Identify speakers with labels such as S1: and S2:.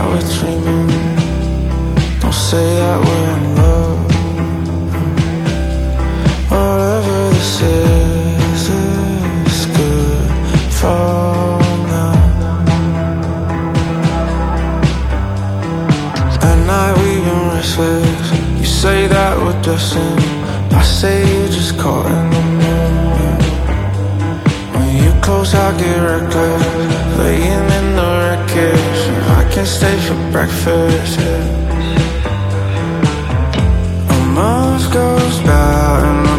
S1: we're dreaming. Don't say that we're in love. Whatever this is good for now. At night we've been restless. You say that we're destined. I say you're just caught in the moment. When you close, I get reckless. Laying in the wreckage, I can't stay for breakfast. A month goes by and